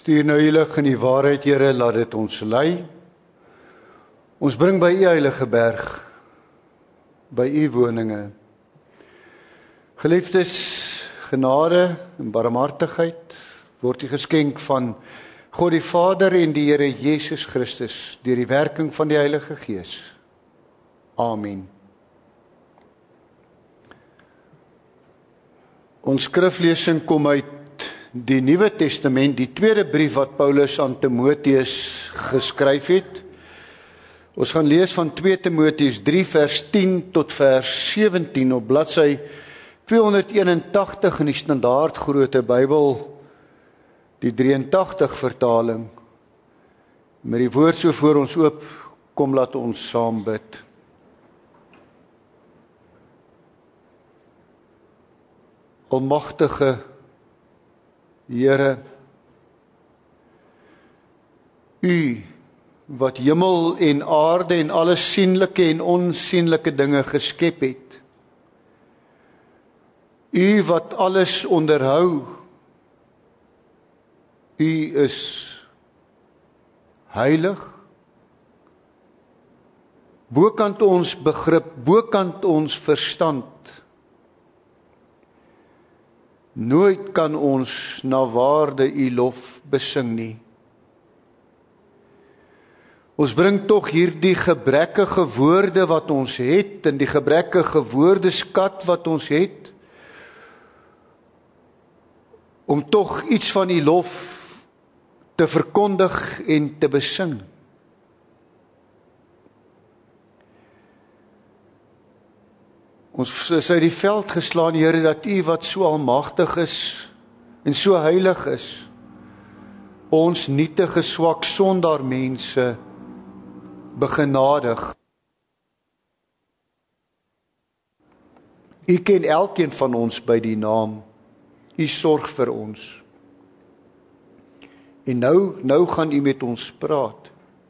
Stuur nou U lig in die waarheid, Here, laat dit ons lei. Ons bring by U heilige berg, by U woninge. Geliefdes, genade en barmhartigheid word U geskenk van God die Vader en die Here Jesus Christus deur die werking van die Heilige Gees. Amen. Ons skriflesing kom uit die Nuwe Testament, die tweede brief wat Paulus aan Timoteus geskryf het. Ons gaan lees van 2 Timoteus 3 vers 10 tot vers 17 op bladsy 281 in die Standaard Groote Bybel, die 83 vertaling. Met die woord so voor ons oop, kom laat ons saam bid. Almagtige Here, U wat hemel en aarde en alle sienlike en onsienlike dinge geskep het. U wat alles onderhou. U is heilig. Bokant ons begrip, bokant ons verstand. Nooit kan ons na waarde U lof besing nie. Ons bring tog hierdie gebrekkige woorde wat ons het, en die gebrekkige woordeskat wat ons het, om tog iets van U lof te verkondig en te besing. Ons is uit die veld geslaan, Here, dat U wat so almagtig is en so heilig is, ons nietige swak sondaar mense begenadig. U ken elkeen van ons by die naam. U sorg vir ons. En nou gaan U met ons praat.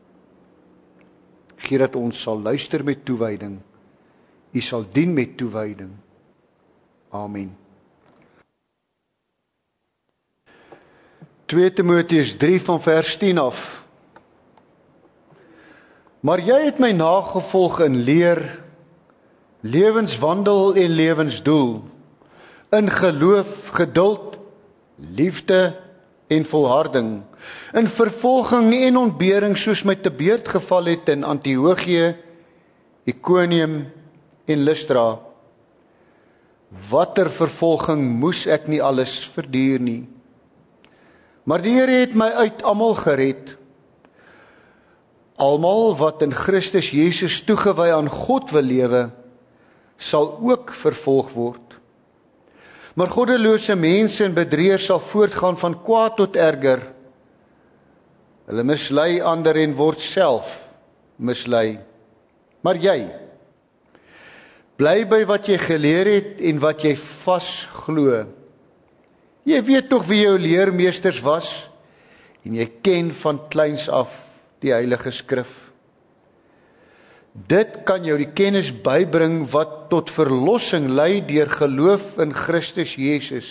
Gee dat ons sal luister met toewyding. U sal dien met toewyding. Amen. 2 Timoteus 3 van vers 10 af. Maar jy het my nagevolg in leer, lewenswandel en lewensdoel, in geloof, geduld, liefde en volharding, in vervolging en ontbering soos my te beurt geval het in Antiochië, Iconium en Lystra. Watter vervolging moes ek nie alles verduur nie. Maar die Here het my uit almal gered. Almal wat in Christus Jesus toegewy aan God wil lewe, sal ook vervolg word. Maar goddelose mense en bedrieërs sal voortgaan van kwaad tot erger. Hulle mislei ander en word self mislei. Maar jy, bly by wat jy geleer het en wat jy vas glo. Jy weet tog wie jou leermeesters was, en jy ken van kleins af die Heilige Skrif. Dit kan jou die kennis bybring wat tot verlossing lei deur geloof in Christus Jesus.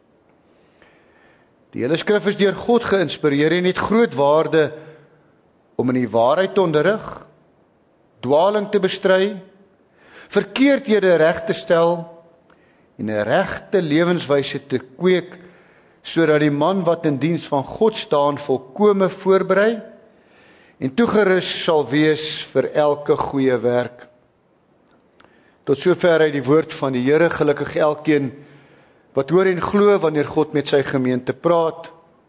Die hele Skrif is deur God geïnspireer en het groot waarde om in die waarheid te onderrig, dwaling te bestry, verkeerdhede reg te stel en 'n regte lewenswyse te kweek, sodat die man wat in diens van God staan volkome voorberei en toegerus sal wees vir elke goeie werk. Tot sover uit die woord van die Here, gelukkig elkeen wat hoor en glo wanneer God met sy gemeente praat.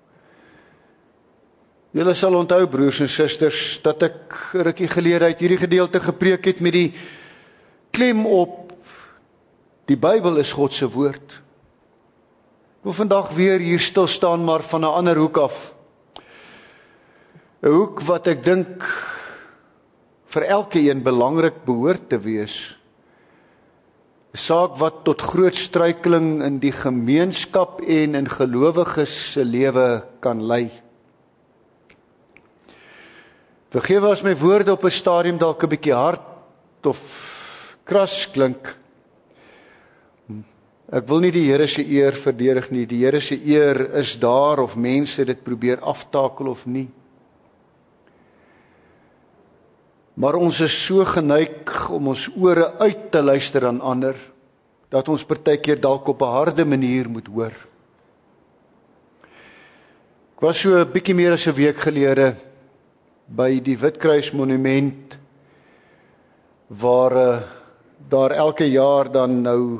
Julle sal onthou, broers en susters, dat ek rukkie gelede uit hierdie gedeelte gepreek het met die klem op die Bybel is God se woord. Ek wil vandag weer hier stil staan, maar van 'n ander hoek af. 'n Hoek wat ek dink vir elke een belangrik behoort te wees. 'n Saak wat tot groot struikeling in die gemeenskap en in gelowiges se lewe kan lei. Vergewe as my woorde op 'n stadium dalk 'n bietjie hard of kras klink. Ek wil nie die Here se eer verdedig nie. Die Here se eer is daar of mense dit probeer aftakel of nie. Maar ons is so geneig om ons ore uit te luister aan ander, dat ons partykeer dalk op 'n harde manier moet hoor. Ek was so 'n bietjie meer as 'n week gelede by die Witkruis monument, waar daar elke jaar dan nou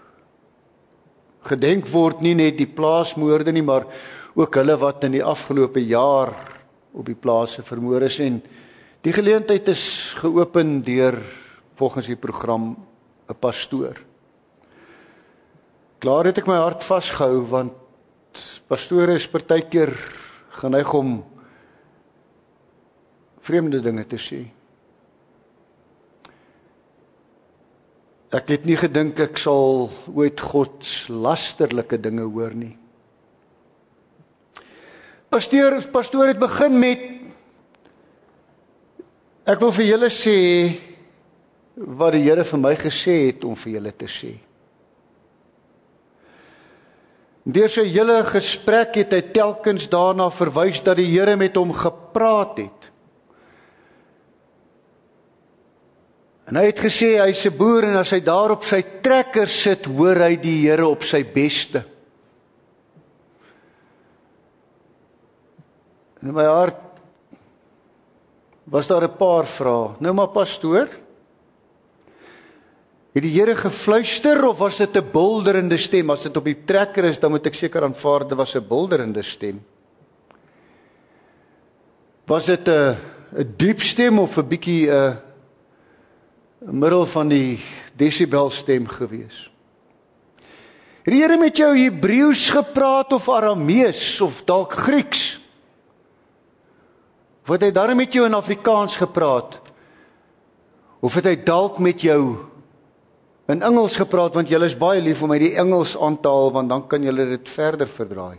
gedenk word, nie net die plaasmoorde nie, maar ook hulle wat in die afgelope jaar op die plase vermoor is, en die geleentheid is geopen deur, volgens die program, 'n pastoor. Klaar het ek my hart vasgehou, want pastore is partykeer geneig om vreemde dinge te sê. Ek het nie gedink ek sal ooit godslasterlike dinge hoor nie. Pastoor het begin met: ek wil vir julle sê wat die Here vir my gesê het om vir julle te sê. Deur sy hele gesprek het hy telkens daarna verwys dat die Here met hom gepraat het. En hy het gesê, hy is 'n boer, en as hy daar op sy trekker sit, hoor hy die Here op sy beste. En in my hart was daar 'n paar vrae. Nou maar pastoor, het die Here gefluister, of was dit 'n bulderende stem? As dit op die trekker is, dan moet ek seker aanvaar, dit was 'n bulderende stem. Was dit 'n diep stem, of 'n bietjie 'n middel van die desibel stem gewees? Het die Here met jou Hebreëus gepraat, of Aramees, of dalk Grieks? Of het hy daarom met jou in Afrikaans gepraat? Of het hy dalk met jou in Engels gepraat, want julle is baie lief om my die Engels aan te haal, want dan kan julle dit verder verdraai.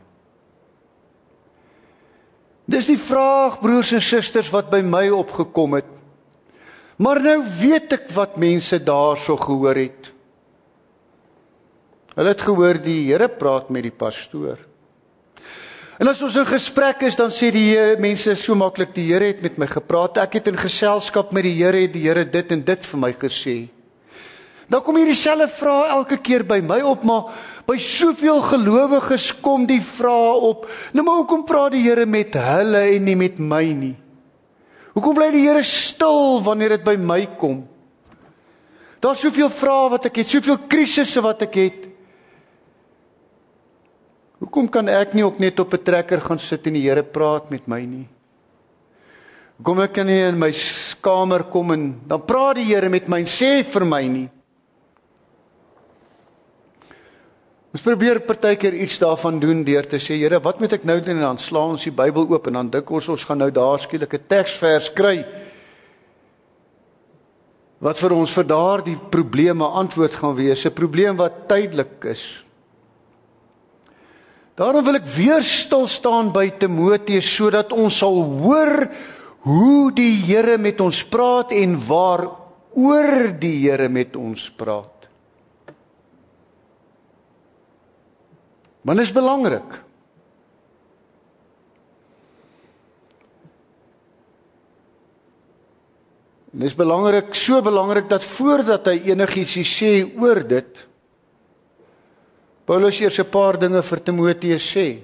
Dis die vraag, broers en susters, wat by my opgekom het. Maar nou weet ek wat mense daarso gehoor het. Hulle het gehoor die Here praat met die pastoor. En as ons in gesprek is, dan sê die mense so maklik, die Here het met my gepraat, ek het in geselskap met die Here, het die Here dit en dit vir my gesê. Dan kom hier dieselfde vraag elke keer by my op, maar by soveel gelowiges kom die vraag op, nou maar hoekom praat die Here met hulle en nie met my nie? Hoekom bly die Here stil wanneer dit by my kom? Daar is soveel vrae wat ek het, soveel krisisse wat ek het. Hoekom kan ek nie ook net op 'n trekker gaan sit en die Here praat met my nie? Hoekom ek kan nie in my kamer kom en dan praat die Here met my en sê vir my nie? Ons probeer partykeer iets daarvan doen deur te sê, Here, wat moet ek nou doen? En dan slaan ons die Bybel oop en dan dink ons gaan nou daar skielik 'n teksvers kry wat vir ons vir daardie probleme antwoord gaan wees, 'n probleem wat tydelik is. Daarom wil ek weer stil staan by Timoteus, sodat ons sal hoor hoe die Here met ons praat en waaroor die Here met ons praat. Want dit is belangrik. Dit is belangrik, so belangrik, dat voordat hy enigiets sê oor dit, Paulus eers 'n paar dinge vir Timoteus sê.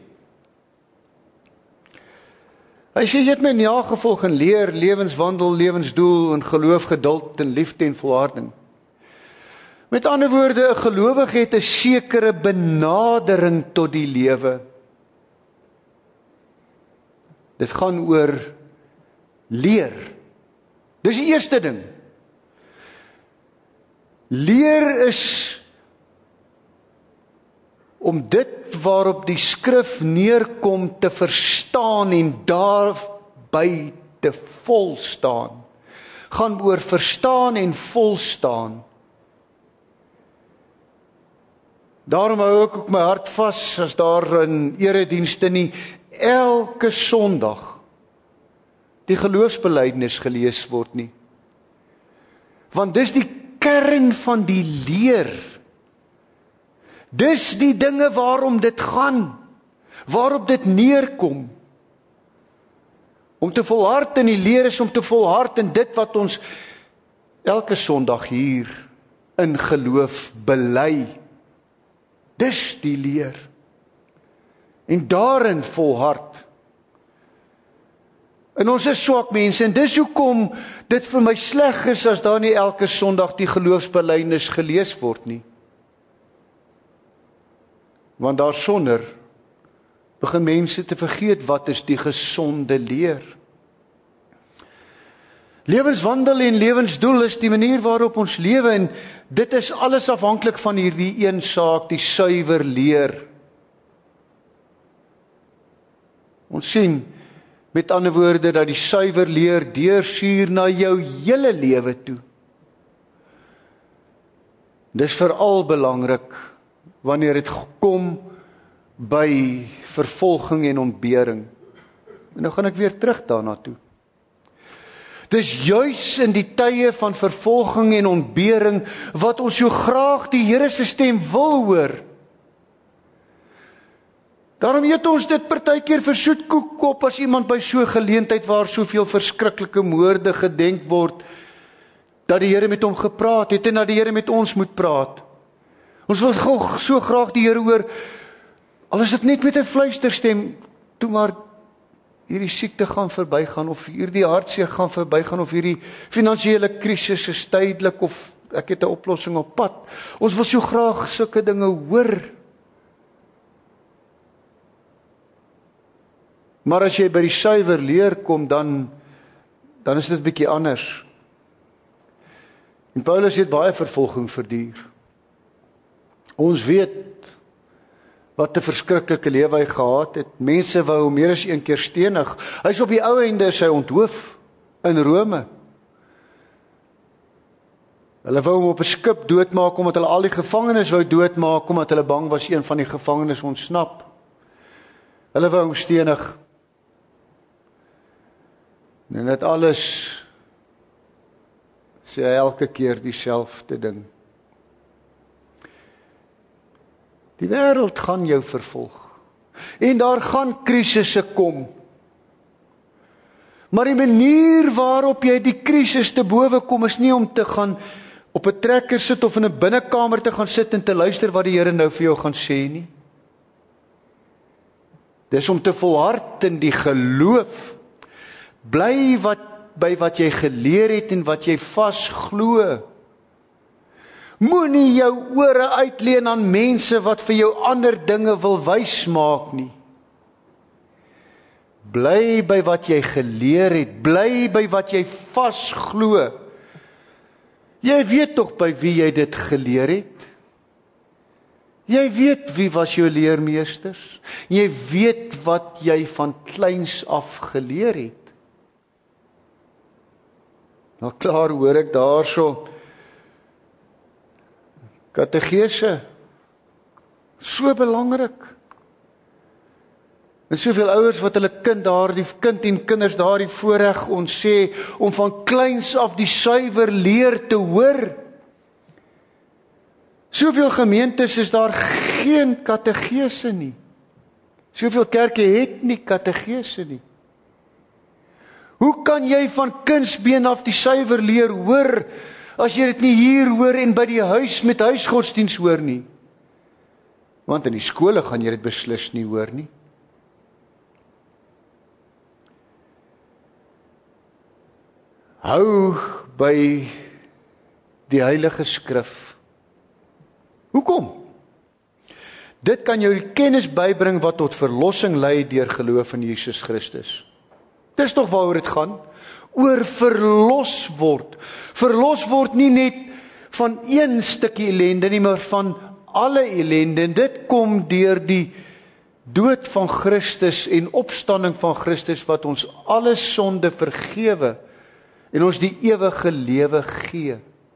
Hy sê, jy het my nagevolg in leer, lewenswandel, lewensdoel, en geloof, geduld, en liefde en volharding. Met ander woorde, 'n gelowige het 'n sekere benadering tot die lewe. Dit gaan oor leer. Dis die eerste ding. Leer is om dit waarop die skrif neerkom te verstaan en daarby te volstaan. Gaan oor verstaan en volstaan. Daarom hou ek ook my hart vas as daar in eredienste nie elke Sondag die geloofsbelijdenis gelees word nie. Want dis die kern van die leer. Dis die dinge waarom dit gaan, waarop dit neerkom. Om te volhard in die leer is om te volhard in dit wat ons elke Sondag hier in geloof bely. Dis die leer. En daarin volhard. En ons is swak mense, en dis hoekom dit vir my sleg is as daar nie elke Sondag die geloofsbelydenis gelees word nie. Want daarsonder begin mense te vergeet wat is die gesonde leer. Lewenswandel en lewensdoel is die manier waarop ons lewe, en dit is alles afhanklik van hierdie een saak, die suiwer leer. Ons sien met ander woorde dat die suiwer leer deursuur na jou hele lewe toe. Dis veral belangrik wanneer dit kom by vervolging en ontbering. En nou gaan ek weer terug daarna toe. Dis juis in die tye van vervolging en ontbering wat ons so graag die Here se stem wil hoor. Daarom eet ons dit partykeer vir soetkoek op as iemand by so 'n geleentheid waar soveel verskriklike moorde gedenk word, dat die Here met hom gepraat het en dat die Here met ons moet praat. Ons wil so graag die Here hoor, al is dit net met 'n fluisterstem, toe maar hierdie siekte gaan verbygaan, of hierdie hartseer gaan verbygaan, of hierdie finansiële krisis is tydelik, of ek het 'n oplossing op pad. Ons wil so graag sulke dinge hoor. Maar as jy by die suiwer leer kom, dan is dit 'n bietjie anders. En Paulus het baie vervolging verduur. Ons weet wat 'n verskriklike lewe hy gehad het. Mense wou hom meer as een keer stenig. Hy's op die ou einde is hy onthoof in Rome. Hulle wou hom op 'n skip doodmaak omdat hulle al die gevangenes wou doodmaak omdat hulle bang was een van die gevangenes ontsnap. Hulle wou hom stenig. En dit alles sê hy elke keer dieselfde ding. Die wêreld gaan jou vervolg. En daar gaan krisisse kom. Maar die manier waarop jy die krisis te bowe kom is nie om te gaan op 'n trekker sit of in 'n binnekamer te gaan sit en te luister wat die Here nou vir jou gaan sê nie. Dis om te volhard in die geloof. Bly by wat jy geleer het en wat jy vas glo. Moenie jou ore uitleen aan mense wat vir jou ander dinge wil wys maak nie. Bly by wat jy geleer het, bly by wat jy vas glo. Jy weet tog by wie jy dit geleer het? Jy weet wie was jou leermeesters? Jy weet wat jy van kleins af geleer het? Nou klaar hoor ek daarso kategese, so belangrik. En soveel ouers wat hulle kind en kinders daardie voorreg ontsê om van kleins af die suiwer leer te hoor. Soveel gemeentes is daar geen kategese nie. Soveel kerke het nie kategese nie. Hoe kan jy van kindsbeen af die suiwer leer hoor, as jy dit nie hier hoor en by die huis met huisgodsdiens hoor nie? Want in die skole gaan jy dit beslis nie hoor nie. Hou by die Heilige Skrif. Hoekom? Dit kan jou die kennis bybring wat tot verlossing lei deur geloof in Jesus Christus. Dis tog waaroor dit gaan, oor verlos word. Verlos word nie net van een stukkie ellende nie, maar van alle ellende. En dit kom deur die dood van Christus en opstanding van Christus wat ons alle sonde vergewe en ons die ewige lewe gee.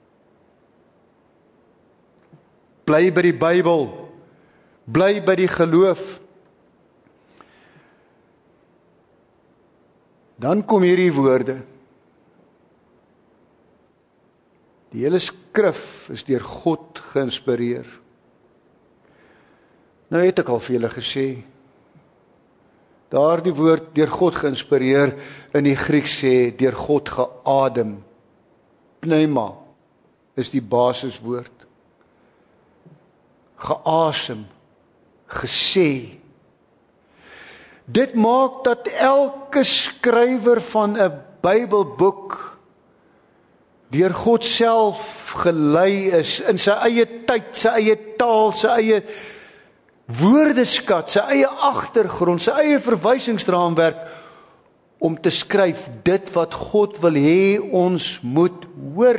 Bly by die Bybel, bly by die geloof. Dan kom hierdie woorde. Die hele skrif is deur God geïnspireer. Nou het ek al vir julle gesê, daardie woord deur God geïnspireer in die Grieks sê deur God geadem. Pneuma is die basiswoord. Geasem, gesê. Dit maak dat elke skrywer van 'n Bybelboek deur God self gelei is in sy eie tyd, sy eie taal, sy eie woordeskat, sy eie agtergrond, sy eie verwysingsraamwerk om te skryf dit wat God wil hê ons moet hoor.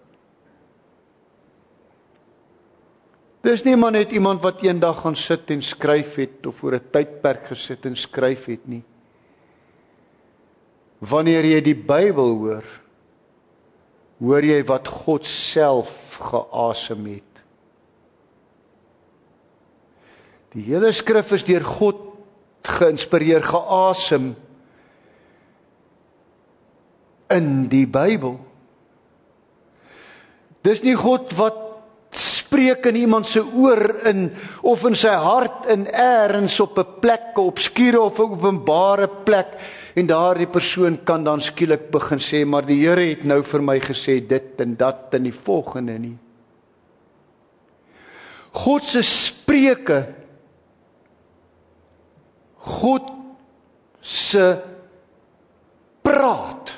Dis nie maar net iemand wat eendag gaan sit en skryf het of oor 'n tydperk gesit en skryf het nie. Wanneer jy die Bybel hoor, hoor jy wat God self geasem het. Die hele skrif is deur God geïnspireer, geasem in die Bybel. Dis nie God wat spreek in iemand se oor in of in sy hart in eers op 'n plek, 'n obskure of 'n openbare plek en daardie persoon kan dan skielik begin sê, maar die Here het nou vir my gesê dit en dat en die volgende nie. God se spreuke, God se praat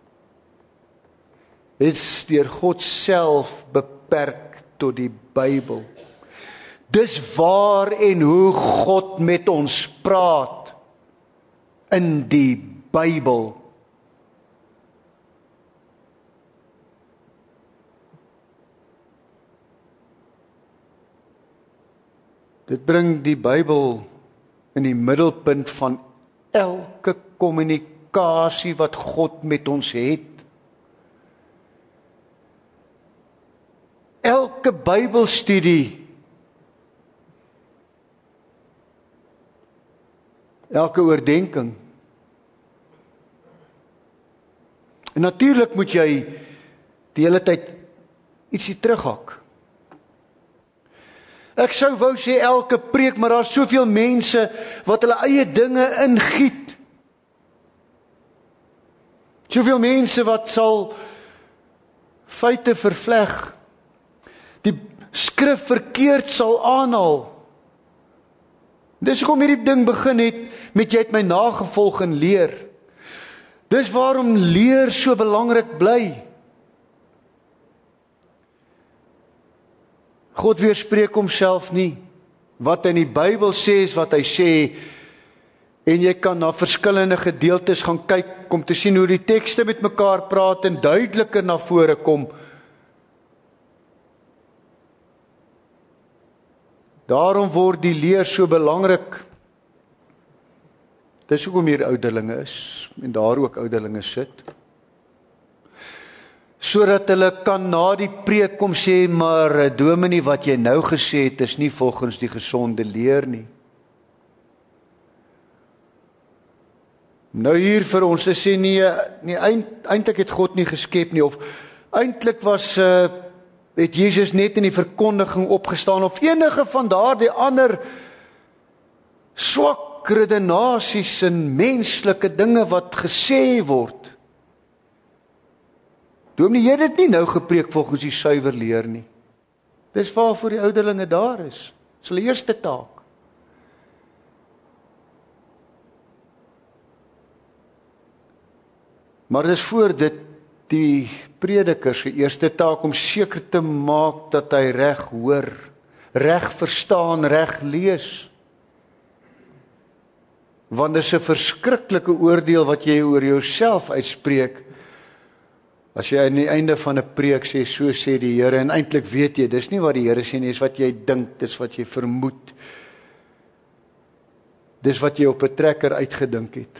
is deur God self beperk tot die Bybel. Dis waar en hoe God met ons praat in die Bybel. Dit bring die Bybel in die middelpunt van elke kommunikasie wat God met ons het. Elke Bybelstudie, elke oordenking. En natuurlik moet jy die hele tyd ietsie terughak. Ek sou wou sê elke preek, maar daar is soveel mense wat hulle eie dinge ingiet. Soveel mense wat sal feite vervleg, die skrif verkeerd sal aanhaal. Dis hoekom hierdie ding begin het met jy het my nagevolg en leer. Dis waarom leer so belangrik bly. God weerspreek homself nie. Wat hy in die Bybel sê is wat hy sê, en jy kan na verskillende gedeeltes gaan kyk om te sien hoe die tekste met mekaar praat en duideliker na vore kom. Daarom word die leer so belangrik. Dis hoekom hier ouderlinge is en daar ook ouderlinge sit. Sodat hulle kan na die preek kom sê, maar dominee wat jy nou gesê het is nie volgens die gesonde leer nie. Nou hier vir ons te sê nee eintlik het God nie geskep nie, of eintlik het Jesus net in die verkondiging opgestaan, of enige van daardie ander swak redenasies en menslike dinge wat gesê word. Dominee, jy het dit nie nou gepreek volgens die suiwer leer nie. Dis waarvoor die ouderlinge daar is. Dis hulle eerste taak. Maar dis voor dit die prediker se eerste taak om seker te maak dat hy reg hoor, reg verstaan, reg lees. Want dis 'n verskriklike oordeel wat jy oor jouself uitspreek, as jy aan die einde van 'n preek sê, so sê die Here, en eintlik weet jy, dis nie wat die Here sê nie, dis wat jy dink, dis wat jy vermoed. Dis wat jy op 'n trekker uitgedink het.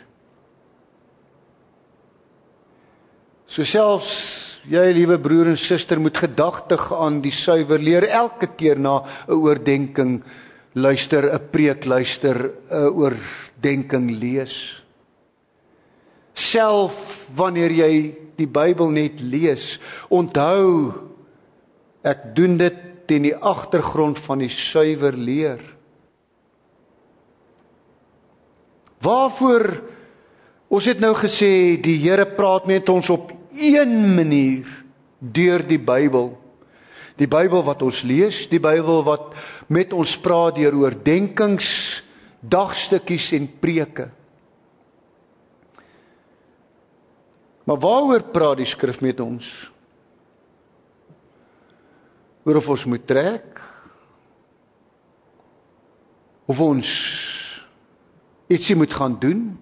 So selfs jy, liewe broer en suster, moet gedagtig aan die suiwer leer elke keer na 'n oordenking luister, 'n preek luister, 'n oordenking lees. Self wanneer jy die Bybel net lees, onthou, ek doen dit teen die agtergrond van die suiwer leer. Waarvoor, ons het nou gesê, die Here praat met ons op een manier deur die Bybel. Die Bybel wat ons lees, die Bybel wat met ons praat deur oordenkings, dagstukkies en preke. Maar waaroor praat die skrif met ons? Oor of ons moet trek? Of ons ietsie moet gaan doen?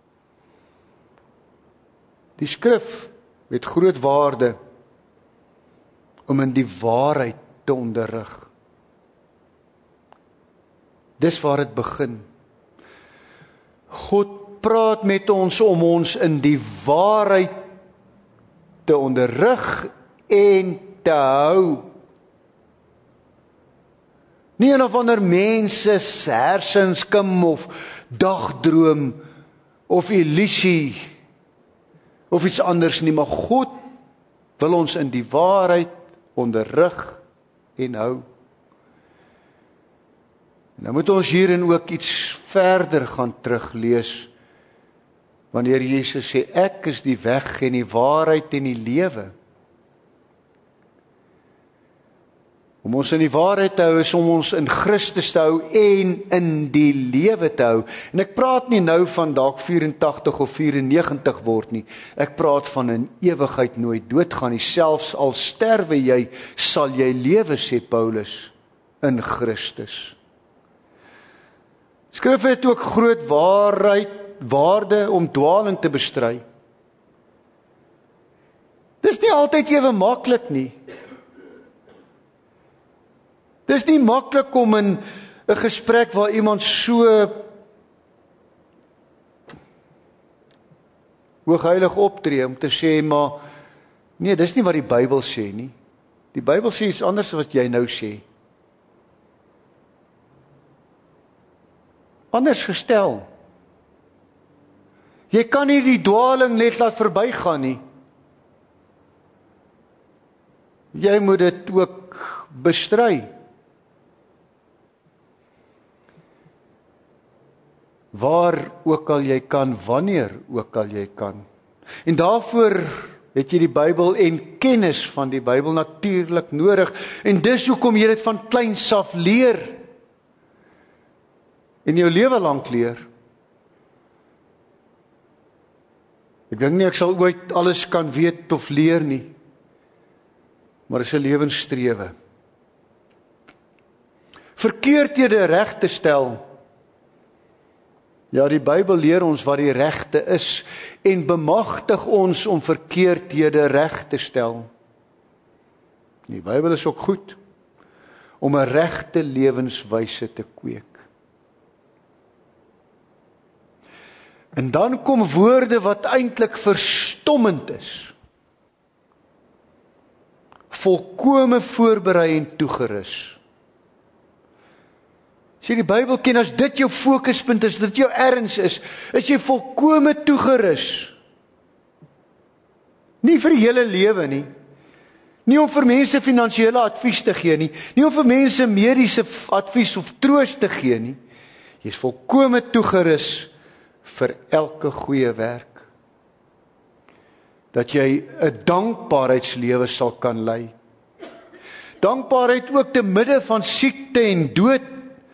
Die skrif het groot waarde om in die waarheid te onderrig. Dis waar dit begin. God praat met ons om ons in die waarheid te onderrig en te hou. Nie een of ander mense hersenskim of dagdroom of illusie of iets anders nie, maar God wil ons in die waarheid onderrig en hou. Nou moet ons hierin ook iets verder gaan teruglees, wanneer Jesus sê, ek is die weg en die waarheid en die lewe. Om ons in die waarheid te hou is om ons in Christus te hou en in die lewe te hou. En ek praat nie nou van dalk 84 of 94 word nie. Ek praat van in ewigheid nooit doodgaan nie. Selfs al sterwe jy, sal jy lewe, sê Paulus, in Christus. Skrif het ook groot waarde om dwaling te bestry. Dis nie altyd ewe maklik nie. Dis nie maklik om in 'n gesprek waar iemand so hoogheilig optree om te sê, maar nee, dis nie wat die Bybel sê nie. Die Bybel sê iets anders as wat jy nou sê. Anders gestel. Jy kan nie die dwaling net laat verbygaan nie. Jy moet dit ook bestry. Waar ook al jy kan, wanneer ook al jy kan. En daarvoor het jy die Bybel en kennis van die Bybel natuurlik nodig. En dis hoekom jy dit van kleins af leer. En jou lewe lank leer. Ek dink nie ek sal ooit alles kan weet of leer nie. Maar dit is 'n lewensstrewe. Verkeerdhede reg te stel. Ja, die Bybel leer ons wat die regte is en bemagtig ons om verkeerdhede reg te stel. Die Bybel is ook goed om 'n regte lewenswyse te kweek. En dan kom woorde wat eintlik verstommend is. Volkome voorberei en toegerus. As jy die Bybel ken, as dit jou fokuspunt is, dit jou erns is jy volkome toegerus. Nie vir die hele lewe nie. Nie om vir mense finansiële advies te gee nie. Nie om vir mense mediese advies of troos te gee nie. Jy is volkome toegerus vir elke goeie werk. Dat jy 'n dankbaarheidslewe sal kan lei. Dankbaarheid ook te midde van siekte en dood.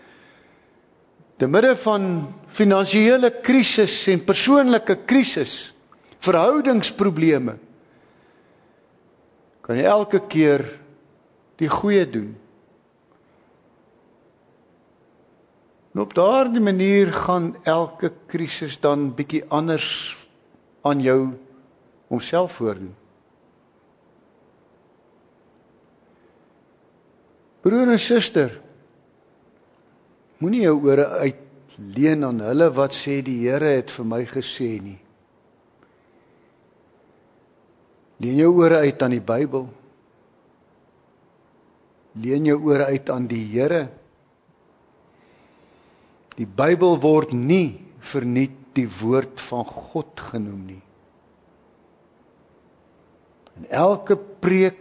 Te midde van finansiële krisis en persoonlike krisis, verhoudingsprobleme, kan jy elke keer die goeie doen. En op daardie manier gaan elke krisis dan bietjie anders aan jou homself voordoen. Broer en suster, moenie jou ore uitleen aan hulle wat sê die Here het vir my gesê nie. Leen jou ore uit aan die Bybel. Leen jou ore uit aan die Here. Die Bybel word nie verniet die woord van God genoem nie. En elke preek,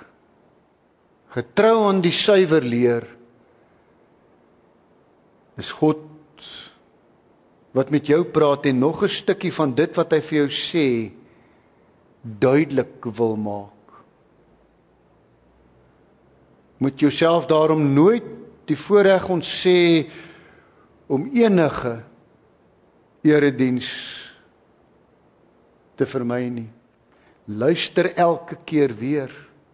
getrou aan die suiwer leer, is God wat met jou praat en nog 'n stukkie van dit wat hy vir jou sê, duidelik wil maak. Moet jouself daarom nooit die voorreg ontsê om enige erediens te vermy nie. Luister elke keer weer.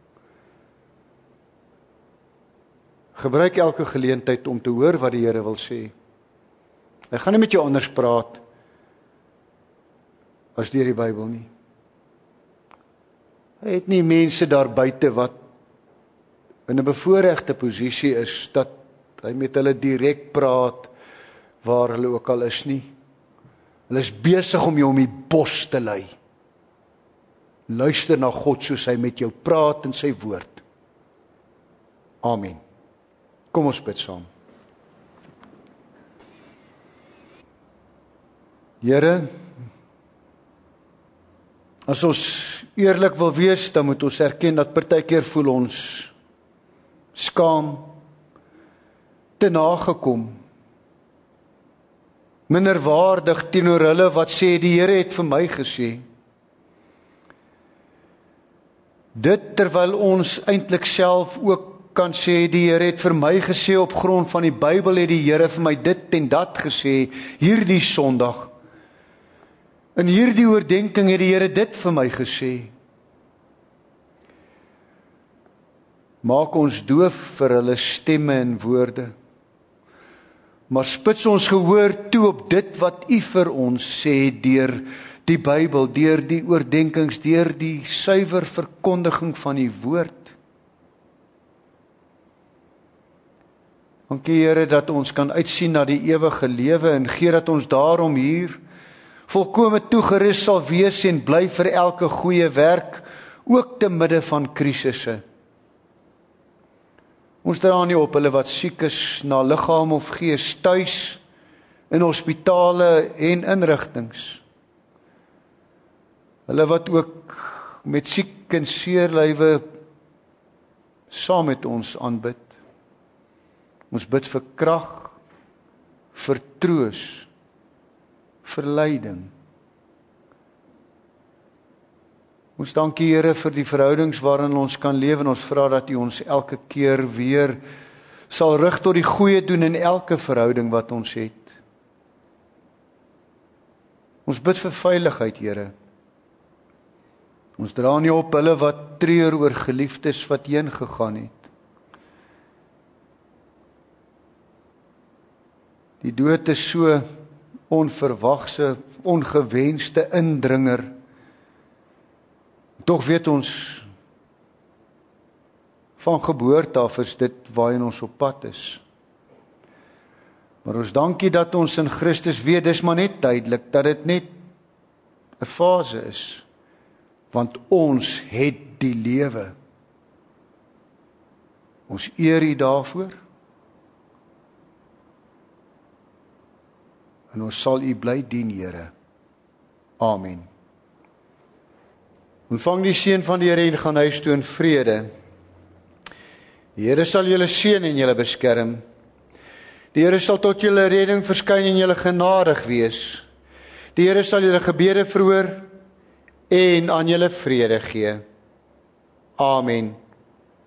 Gebruik elke geleentheid om te hoor wat die Here wil sê. Hy gaan nie met jou anders praat as deur die Bybel nie. Hy het nie mense daar buite wat in 'n bevoorregte posisie is, dat hy met hulle direk praat, waar hulle ook al is nie. Hulle is besig om jou om die bos te lei. Luister na God soos hy met jou praat in sy woord. Amen. Kom ons bid saam. Here, as ons eerlik wil wees, dan moet ons erken dat partykeer voel ons skaam, te nagekom, minderwaardig teenoor hulle wat sê die Here het vir my gesê. Dit terwyl ons eintlik self ook kan sê die Here het vir my gesê op grond van die Bybel het die Here vir my dit en dat gesê hierdie Sondag. In hierdie oordenking het die Here dit vir my gesê. Maak ons doof vir hulle stemme en woorde. Maar spits ons gehoor toe op dit wat U vir ons sê deur die Bybel, deur die oordenkings, deur die suiwer verkondiging van die woord. Dankie Here dat ons kan uitsien na die ewige lewe en gee dat ons daarom hier volkome toegerus sal wees en bly vir elke goeie werk, ook te midde van krisisse. Ons dra nie op hulle wat siek is na liggaam of gees tuis, in hospitale en inrigtings. Hulle wat ook met siek en seer lywe saam met ons aanbid. Ons bid vir krag, vir troos, vir leiding. Ons dankie Here vir die verhoudings waarin ons kan lewe en ons vra dat U ons elke keer weer sal rig tot die goeie doen in elke verhouding wat ons het. Ons bid vir veiligheid, Here. Ons dra nie op hulle wat treur oor geliefdes wat heen gegaan het. Die dood is so onverwagse, ongewenste indringer. Tog weet ons van geboorte af is dit waarheen ons op pad is. Maar ons dankie dat ons in Christus weet, dis maar net tydelik, dat dit net 'n fase is. Want ons het die lewe. Ons eer U daarvoor. En ons sal U bly dien, Here. Amen. Ontvang die seën van die Here en gaan huis toe in vrede. Die Here sal julle seën en julle beskerm. Die Here sal tot julle redding verskyn en julle genadig wees. Die Here sal julle gebede verhoor en aan julle vrede gee. Amen.